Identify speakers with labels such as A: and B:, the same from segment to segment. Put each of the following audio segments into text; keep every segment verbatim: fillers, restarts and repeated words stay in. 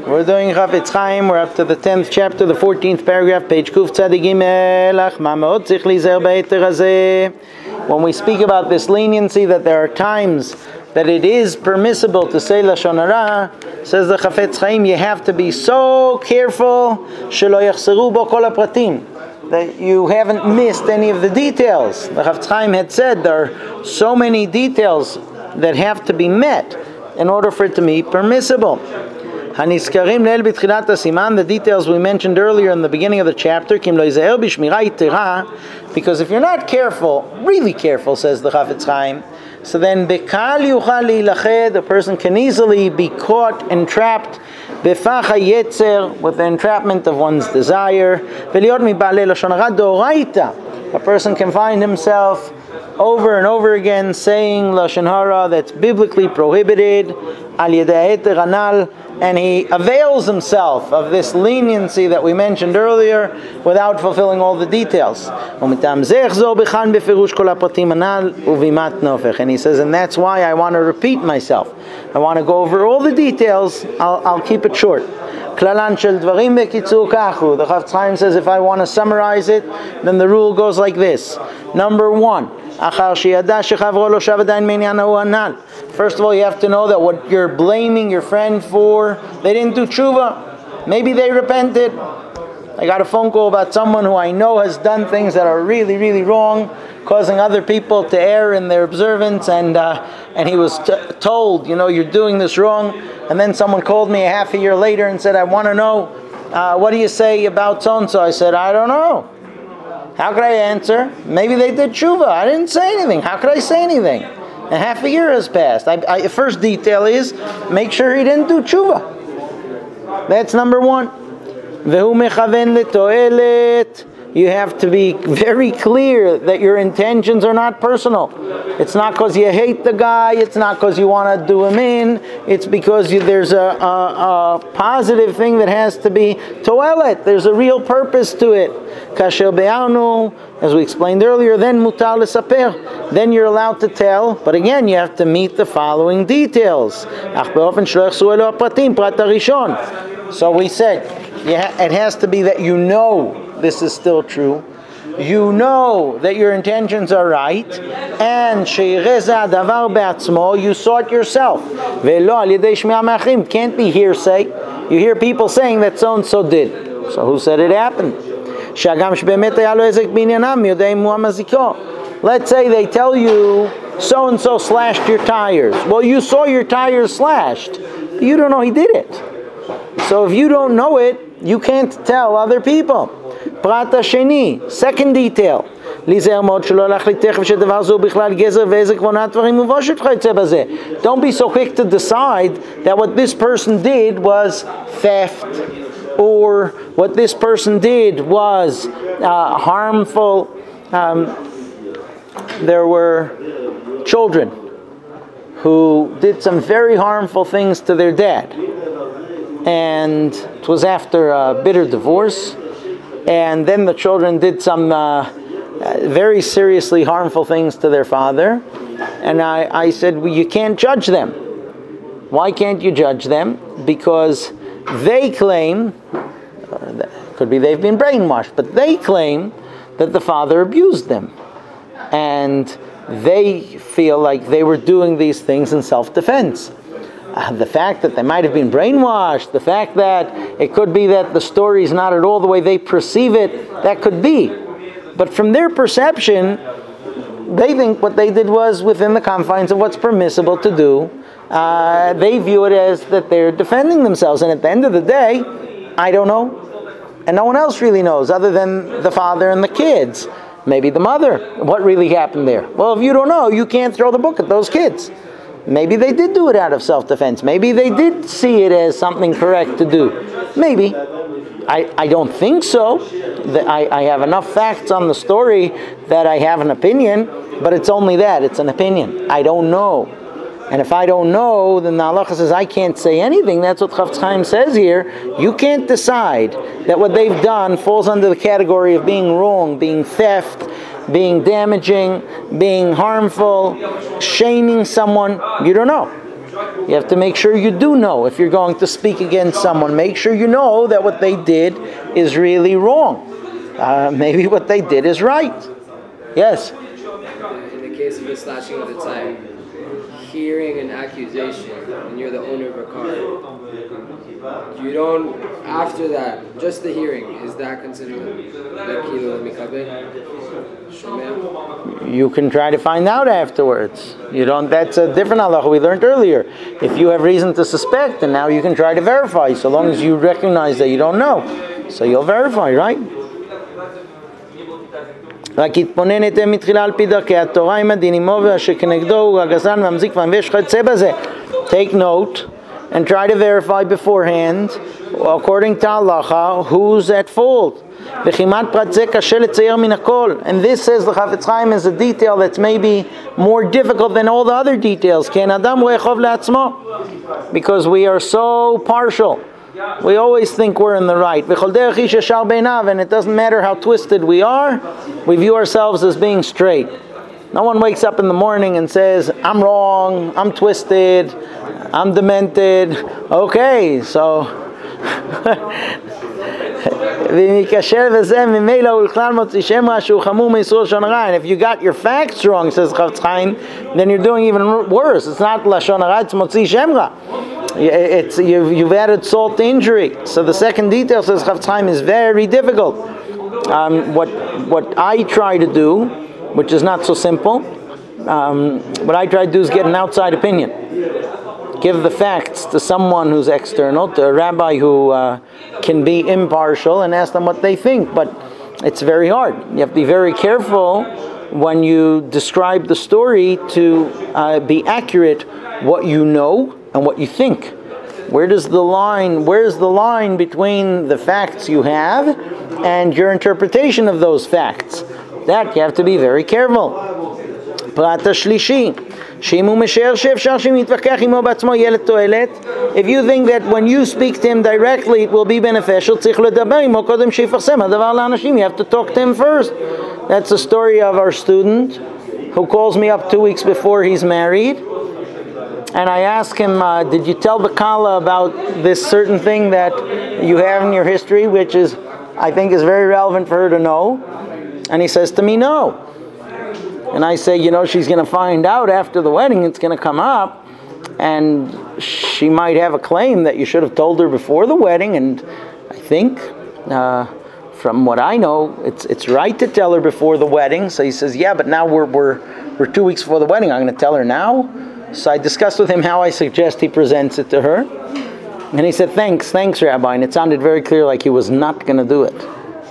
A: We're doing Chafetz Chaim. We're up to the tenth chapter, the fourteenth paragraph, page Kuf Tzadik Gimel. When we speak about this leniency, that there are times that it is permissible to say Lashon Hara, says the Chafetz Chaim, you have to be so careful shelo yachseru bo kol hapratim, that you haven't missed any of the details. The Chafetz Chaim had said there are so many details that have to be met in order for it to be permissible. The details we mentioned earlier in the beginning of the chapter, because if you're not careful, really careful, says the Chafetz Chaim, so then the person can easily be caught, entrapped, with the entrapment of one's desire. A person can find himself over and over again saying Lashon Hara that's biblically prohibited, and he avails himself of this leniency that we mentioned earlier without fulfilling all the details. And he says, and that's why I want to repeat myself. I want to go over all the details. I'll, I'll keep it short. The Chafetz Chaim says if I want to summarize it, then the rule goes like this. Number one, First of all, you have to know that what you're blaming your friend for, they didn't do tshuva. Maybe they repented. I got a phone call about someone who I know has done things that are really, really wrong, causing other people to err in their observance, and uh, and he was t- told, you know, you're doing this wrong. And then someone called me a half a year later and said, I want to know, uh, what do you say about so-and-so? I said, I don't know. How could I answer? Maybe they did tshuva. I didn't say anything. How could I say anything? And half a year has passed. I, I, first detail is, make sure he didn't do tshuva. That's number one. Vehu mechaven letoelet. You have to be very clear that your intentions are not personal. It's not because you hate the guy. It's not because you want to do him in. It's because you, there's a, a, a positive thing that has to be toelet. There's a real purpose to it. Kasher be'anu, as we explained earlier, then mutar lesaper. Then you're allowed to tell, but again, you have to meet the following details. So we said, yeah, it has to be that you know this is still true. You know that your intentions are right, and you saw it yourself. Can't be hearsay. You hear people saying that so and so did. So who said it happened? Let's say they tell you so and so slashed your tires. Well, you saw your tires slashed. You don't know he did it. So if you don't know it, you can't tell other people. Prata sheni, second detail. Don't be so quick to decide that what this person did was theft, or what this person did was uh, harmful. Um, there were children who did some very harmful things to their dad. And it was after a bitter divorce, and then the children did some uh, very seriously harmful things to their father, and I, I said, well, you can't judge them. Why can't you judge them? Because they claim, uh, could be they've been brainwashed, but they claim that the father abused them, and they feel like they were doing these things in self-defense. Uh, the fact that they might have been brainwashed, the fact that it could be that the story is not at all the way they perceive it, that could be. But from their perception, they think what they did was within the confines of what's permissible to do. Uh, they view it as that they're defending themselves. And at the end of the day, I don't know. And no one else really knows other than the father and the kids. Maybe the mother. What really happened there? Well, if you don't know, you can't throw the book at those kids. Maybe they did do it out of self-defense. Maybe they did see it as something correct to do. Maybe. I, I don't think so. I, I have enough facts on the story that I have an opinion, but it's only that. It's an opinion. I don't know. And if I don't know, then the halacha says I can't say anything. That's what Chafetz Chaim says here. You can't decide that what they've done falls under the category of being wrong, being theft, being damaging, being harmful, shaming someone. You don't know. You have to make sure you do know. If you're going to speak against someone, make sure you know that what they did is really wrong. Uh, maybe what they did is right. Yes?
B: In the case of the slashing of the tie, hearing an accusation and you're the owner of a car, you don't, after that, just the hearing, is that considered like kilo mikabeh?
A: You can try to find out afterwards. You don't. That's a different halacha we learned earlier. If you have reason to suspect, then now you can try to verify, so long as you recognize that you don't know. So you'll verify, right? רק התבוננת מתחילה על פי דרכי התורה עם הדין עמו ואשר כנגדו הוא הגזען והמזיק והמבש וכיוצא בזה. Take note and try to verify beforehand, according to halacha, who's at fault. וכמעט פרט זה קשה לצייר מן הכל. And this, says the Chafetz Chaim, is a detail that's maybe more difficult than all the other details. כי אין אדם רואה חוב לעצמו. Because we are so partial. We always think we're in the right. And it doesn't matter how twisted we are, we view ourselves as being straight. No one wakes up in the morning and says, I'm wrong, I'm twisted, I'm demented. Okay, so... and if you got your facts wrong, says Chafetz Chaim, then you're doing even worse. It's not Lashon Hara, it's Motzi Shemra. It's, you've, you've added salt to injury. So the second detail, says Chafetz Chaim, is very difficult. Um, what what I try to do, which is not so simple, um, what I try to do is get an outside opinion. Give the facts to someone who's external, to a rabbi who uh, can be impartial, and ask them what they think. But it's very hard. You have to be very careful when you describe the story to uh, be accurate what you know and what you think. Where does the line, where's the line between the facts you have and your interpretation of those facts? That you have to be very careful. Prat shlishi. If you think that when you speak to him directly it will be beneficial, you have to talk to him first. That's the story of our student who calls me up two weeks before he's married. And I ask him, uh, did you tell the Kala about this certain thing that you have in your history, which is, I think, is very relevant for her to know? And he says to me, no. And I say, you know, she's going to find out after the wedding, it's going to come up, and she might have a claim that you should have told her before the wedding, and I think, uh, from what I know, it's it's right to tell her before the wedding. So he says, yeah, but now we're we're we're two weeks before the wedding, I'm going to tell her now? So I discussed with him how I suggest he presents it to her, and he said, thanks, thanks, Rabbi, and it sounded very clear like he was not going to do it.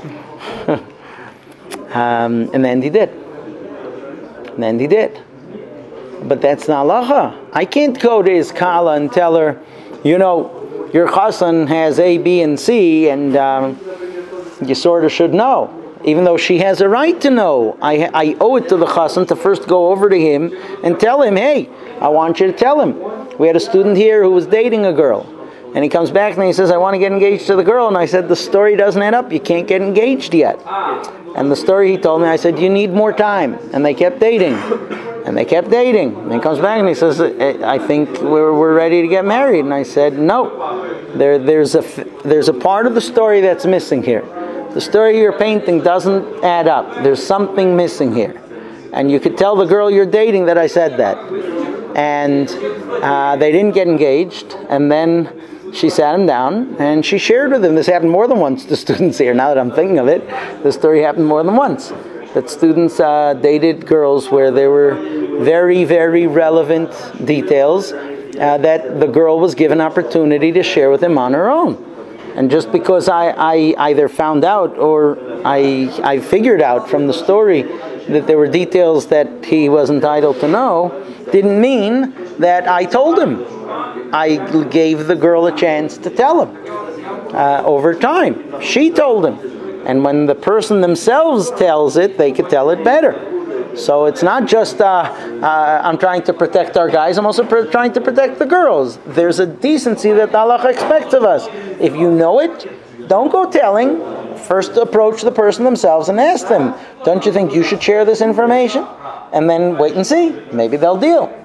A: um, and then he did. And then he did. But that's not halacha. I can't go to his Kala and tell her, you know, your chassan has A, B, and C, and um, you sort of should know. Even though she has a right to know. I, I owe it to the chassan to first go over to him and tell him, hey, I want you to tell him. We had a student here who was dating a girl. And he comes back and he says, I want to get engaged to the girl. And I said, the story doesn't add up. You can't get engaged yet. And the story he told me, I said, you need more time. And they kept dating. And they kept dating. And he comes back and he says, I think we're, we're ready to get married. And I said, no. There, there's a, there's a part of the story that's missing here. The story you're painting doesn't add up. There's something missing here. And you could tell the girl you're dating that I said that. And uh, they didn't get engaged. And then she sat him down and she shared with him. This happened more than once to students here. Now that I'm thinking of it, this story happened more than once. That students uh, dated girls where there were very, very relevant details uh, that the girl was given opportunity to share with him on her own. And just because I, I either found out or I, I figured out from the story that there were details that he was entitled to know, didn't mean that I told him. I gave the girl a chance to tell him uh, over time. She told him. And when the person themselves tells it, they could tell it better. So it's not just, uh, uh, I'm trying to protect our guys, I'm also pr- trying to protect the girls. There's a decency that Allah expects of us. If you know it, don't go telling. First approach the person themselves and ask them, don't you think you should share this information? And then wait and see. Maybe they'll deal.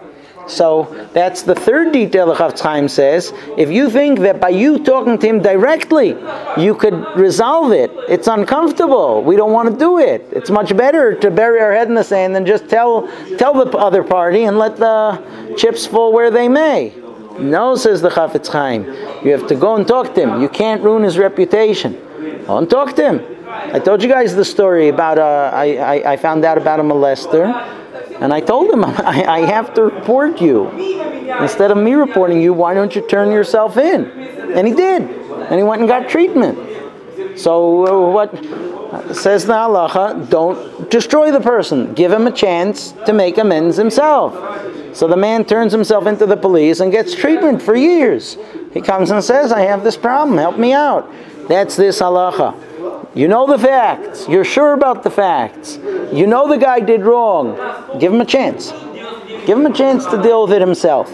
A: So that's the third detail the Chafetz Chaim says. If you think that by you talking to him directly, you could resolve it, it's uncomfortable. We don't want to do it. It's much better to bury our head in the sand than just tell tell the other party and let the chips fall where they may. No, says the Chafetz Chaim. You have to go and talk to him. You can't ruin his reputation. Go and talk to him. I told you guys the story about, uh, I, I, I found out about a molester. And I told him, I, I have to report you. Instead of me reporting you, why don't you turn yourself in? And he did. And he went and got treatment. So uh, what says the halacha? Don't destroy the person. Give him a chance to make amends himself. So the man turns himself into the police and gets treatment for years. He comes and says, I have this problem, help me out. That's this halacha. You know the facts. You're sure about the facts. You know the guy did wrong. Give him a chance. Give him a chance to deal with it himself.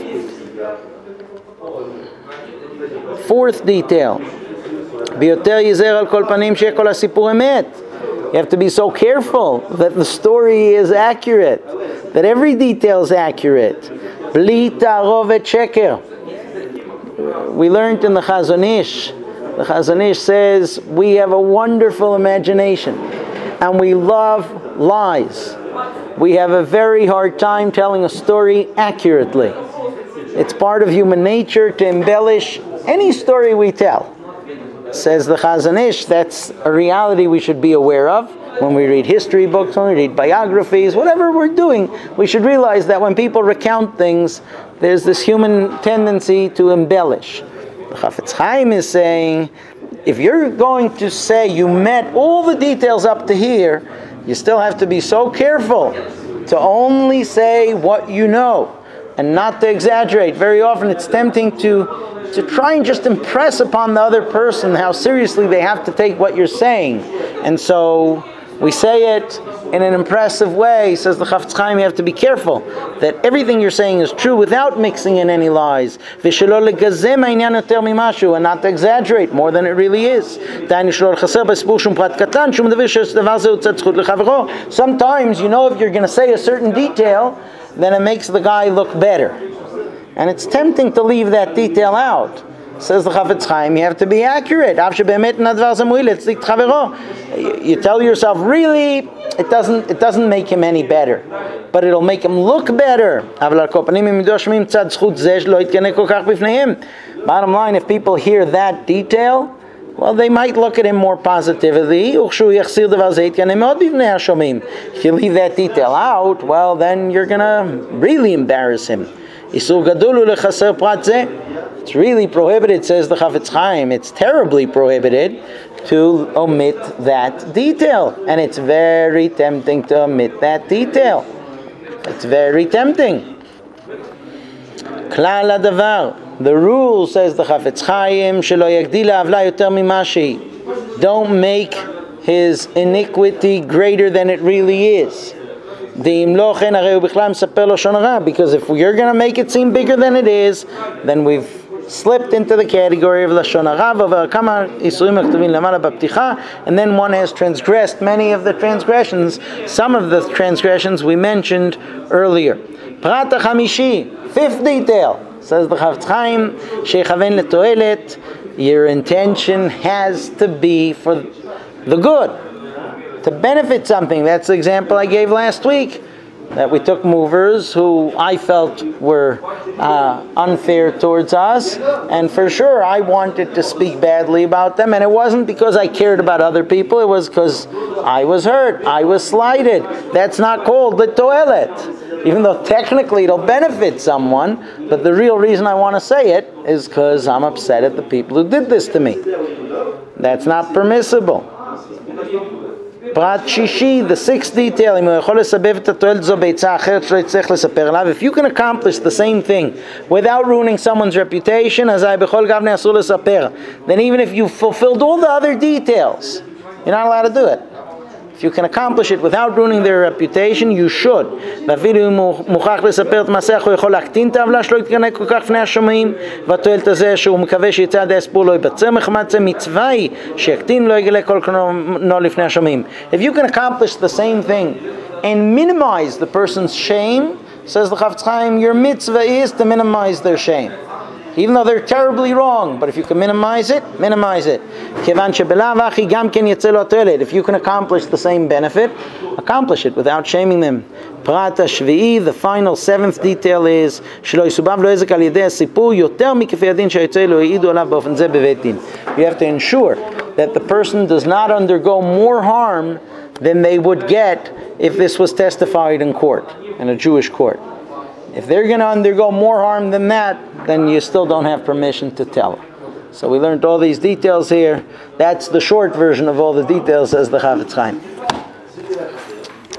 A: Fourth detail. You have to be so careful that the story is accurate, that every detail is accurate. Bli ta'arovet sheker. We learned in the Chazon Ish. The Chazon Ish says we have a wonderful imagination and we love lies. We have a very hard time telling a story accurately. It's part of human nature to embellish any story we tell. Says the Chazon Ish, that's a reality we should be aware of. When we read history books, when we read biographies, whatever we're doing, we should realize that when people recount things, there's this human tendency to embellish. The Chafetz Chaim is saying, if you're going to say you met all the details up to here, you still have to be so careful to only say what you know and not to exaggerate. Very often it's tempting to, to try and just impress upon the other person how seriously they have to take what you're saying. And so we say it in an impressive way. Says the Chafetz Chaim, you have to be careful that everything you're saying is true without mixing in any lies. And not to exaggerate more than it really is. Sometimes, you know, if you're going to say a certain detail, then it makes the guy look better. And it's tempting to leave that detail out. Says the Chafetz Chaim, you have to be accurate. You tell yourself, really, it doesn't it doesn't make him any better, but it'll make him look better. Bottom line, if people hear that detail, well, they might look at him more positively. If you leave that detail out, well, then you're going to really embarrass him. It's really prohibited, says the Chafetz Chaim. It's terribly prohibited to omit that detail. And it's very tempting to omit that detail. It's very tempting. Klal hadavar. The rule, says the Chafetz Chaim, shelo yagdila avla yoter mima shehi. Don't make his iniquity greater than it really is. Because if you're going to make it seem bigger than it is, then we've slipped into the category of Lashon Hara, and then one has transgressed many of the transgressions, some of the transgressions we mentioned earlier. Prat HaChamishi, fifth detail, says the Chafetz Chaim, shechaven letoelet, your intention has to be for the good, to benefit something. That's the example I gave last week, that we took movers who I felt were uh, unfair towards us, and for sure I wanted to speak badly about them, and it wasn't because I cared about other people, it was because I was hurt, I was slighted. That's not called the toilet, even though technically it'll benefit someone, but the real reason I want to say it is because I'm upset at the people who did this to me. That's not permissible. Prat Shishi, the sixth detail, if you can accomplish the same thing without ruining someone's reputation, then even if you fulfilled all the other details, you're not allowed to do it. If you can accomplish it without ruining their reputation, you should. If you can accomplish the same thing and minimize the person's shame, Says the Chafetz Chaim, your mitzvah is to minimize their shame. Even though they're terribly wrong, but if you can minimize it, minimize it. If you can accomplish the same benefit, accomplish it without shaming them. Prata Shvi'i, the final seventh detail is you have to ensure that the person does not undergo more harm than they would get if this was testified in court, in a Jewish court. If they're going to undergo more harm than that, then you still don't have permission to tell. So we learned all these details here. That's the short version of all the details, says the Chafetz Chaim.